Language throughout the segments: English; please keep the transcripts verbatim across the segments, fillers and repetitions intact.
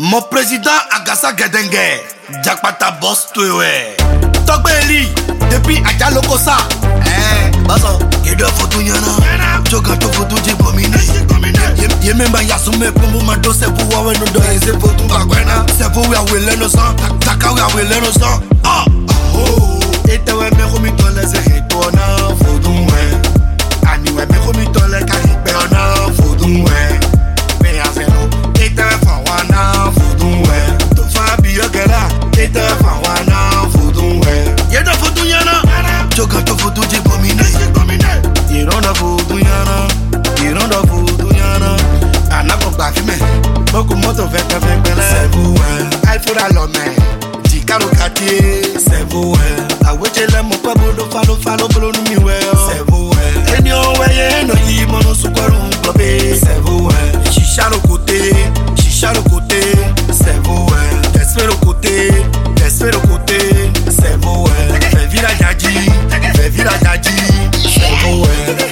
Mon président Agassa Gedengue, Jakpata boss tuwe. Togbeli, depuis Adjalokosa. Eh, baso, yedo fotu nyana. Choga to fotu jibomine. Ye memba yasume kumbu mando sefu wawe no do eze fotu bakwena. Sefu we awele no son, taka we awele no son. Ah, oh. Ete we me komi tole se hitona fotu we. Ani we me komi tole ka hipe ona fotu we. Me afeno, ete we fa wana fotu we. To fa biyo gela, ete we fa wana fotu we. Yedo fotu nyana. Choga to fotu jibomine. You don't know fotu nyana. You don't know fotu nyana. Anako bafime. Boku moto vete vekele. C'est vous, elle faut la lome. Tikaro kati. C'est vous, aweche le mo kwa bodo falo falo bolo numi we. C'est vous, eni owe no yi mono sukwaru nglobe. C'est vous, chicha le côté, chicha le côté. C'est vous, t'espère le côté, t'espère le côté. C'est vous, fais vira jaji, fais vira jaji. C'est vous,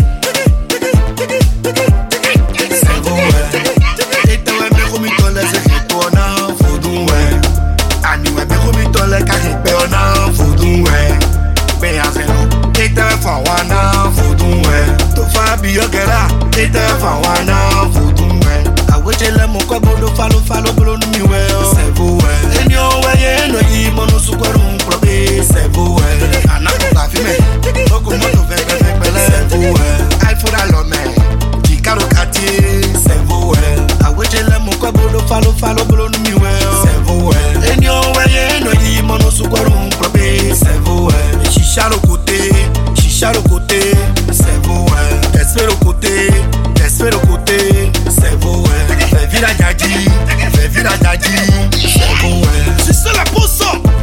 c'est vous, et toi me komi tole se hitona fodu we. Ani we me komi tole ka hipe ona fodu we. Me azelo, et toi fa wana fodu we. To fa biyo gela, et toi fa wana fodu we. Aweche le mo kwa bodo falo falo bolo numi we. C'est vous, eni owe no yi mono sukwaru nglobe. C'est vous, anako bafime, boku moto veke vekele. C'est vous, elle faut la lome. Tikaro kati. C'est vous, aweche le mo kwa bodo falo falo bolo numi we. C'est vous, eni owe no yi mono sukwaru nglobe. C'est vous, chicha le côté, chicha le côté. C'est vous, t'espère le côté, t'espère le côté. C'est vous, fais vira jaji, fais vira jaji. C'est vous, c'est ça la poisse.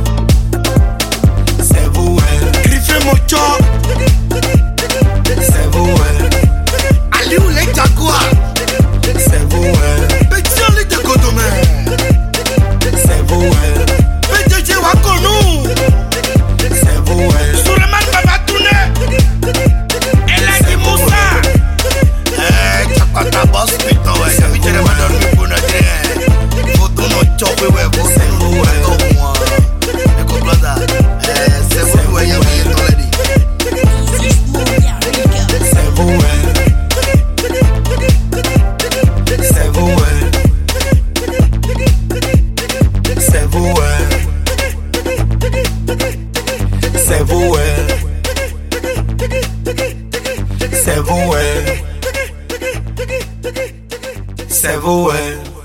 C'est vous, griffez mon chop. C'est vous, allez où les jaguars. C'est vous, petit on les décodomé. C'est vous, petit j'ai wakonou. C'est vous, Suleiman Baba Tourné. Elle a dit Moussa. Eh, Jakpata boss putain ouais. Ça vite les madame nous pour notre rien. Faut tout nos chopper ouais. C'est vous, ouais. Moi, je comprends ça. Eh, c'est vous, ouais. Y'a rien dans la vie. C'est vous, ouais. C'est vous, ouais. C'est vous, ouais. C'est vous, ouais. C'est vous, ouais. C'est vous, ouais.